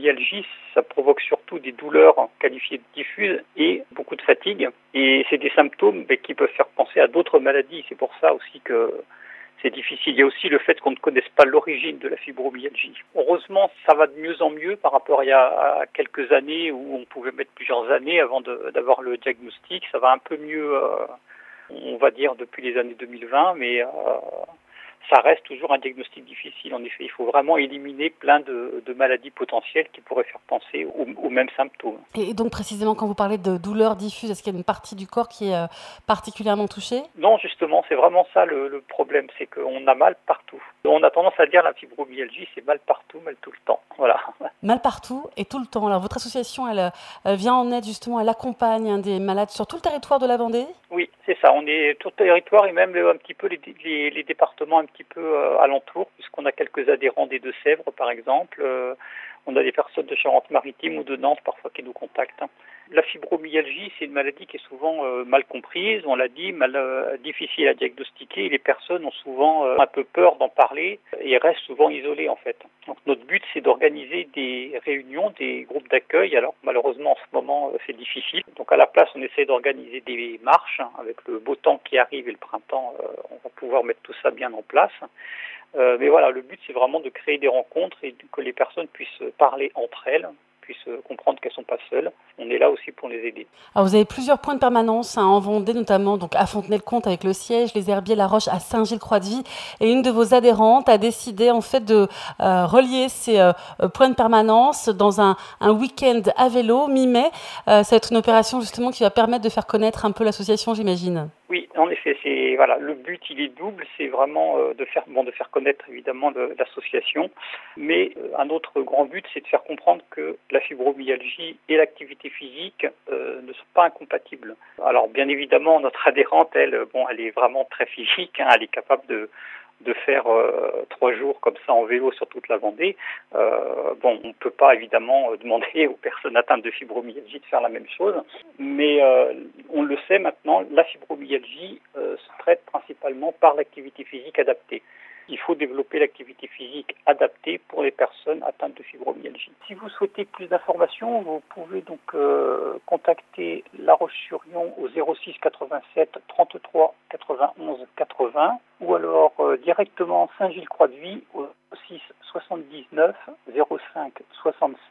fibromyalgie, ça provoque surtout des douleurs qualifiées de diffuses et beaucoup de fatigue. Et c'est des symptômes qui peuvent faire penser à d'autres maladies. C'est pour ça aussi que c'est difficile. Il y a aussi le fait qu'on ne connaisse pas l'origine de la fibromyalgie. Heureusement, ça va de mieux en mieux par rapport à il y a quelques années où on pouvait mettre plusieurs années avant d'avoir le diagnostic. Ça va un peu mieux, on va dire, depuis les années 2020, mais ça reste toujours un diagnostic difficile. En effet, il faut vraiment éliminer plein de maladies potentielles qui pourraient faire penser aux mêmes symptômes. Et donc précisément, quand vous parlez de douleurs diffuses, est-ce qu'il y a une partie du corps qui est particulièrement touchée ? Non, justement, c'est vraiment ça le problème, c'est qu'on a mal partout. On a tendance à dire la fibromyalgie, c'est mal partout, mal tout le temps. Voilà. Mal partout et tout le temps. Alors votre association, elle vient en aide justement, elle accompagne des malades sur tout le territoire de la Vendée ? Oui, c'est ça. On est tout le territoire et même un petit peu les départements un petit peu alentours, puisqu'on a quelques adhérents des Deux-Sèvres, par exemple. On a des personnes de Charente-Maritime ou de Nantes parfois qui nous contactent. La fibromyalgie, c'est une maladie qui est souvent mal comprise, on l'a dit, difficile à diagnostiquer. Les personnes ont souvent un peu peur d'en parler et restent souvent isolées en fait. Donc notre but, c'est d'organiser des réunions, des groupes d'accueil. Alors malheureusement en ce moment, c'est difficile. Donc à la place, on essaie d'organiser des marches. Avec le beau temps qui arrive et le printemps, on va pouvoir mettre tout ça bien en place. Mais voilà, le but, c'est vraiment de créer des rencontres et que les personnes puissent parler entre elles, puissent comprendre qu'elles ne sont pas seules. On est là aussi pour les aider. Alors vous avez plusieurs points de permanence en Vendée, notamment donc à Fontenay-le-Comte avec le siège, les Herbiers, La Roche à Saint-Gilles-Croix-de-Vie. Et une de vos adhérentes a décidé en fait de relier ces points de permanence dans un week-end à vélo mi-mai. Ça va être une opération justement qui va permettre de faire connaître un peu l'association, j'imagine. Oui, en effet, le but il est double, c'est vraiment de faire connaître évidemment l'association, mais un autre grand but c'est de faire comprendre que la fibromyalgie et l'activité physique ne sont pas incompatibles. Alors bien évidemment notre adhérente elle est vraiment très physique, elle est capable de faire 3 jours comme ça en vélo sur toute la Vendée. On ne peut pas évidemment demander aux personnes atteintes de fibromyalgie de faire la même chose, mais on le sait maintenant, la fibromyalgie se traite principalement par l'activité physique adaptée. Il faut développer l'activité physique adaptée pour les personnes atteintes de fibromyalgie. Si vous souhaitez plus d'informations, vous pouvez donc contacter La Roche-sur-Yon au 06 87 33 91 80 ou alors directement Saint-Gilles-Croix-de-Vie au 6 79 05 67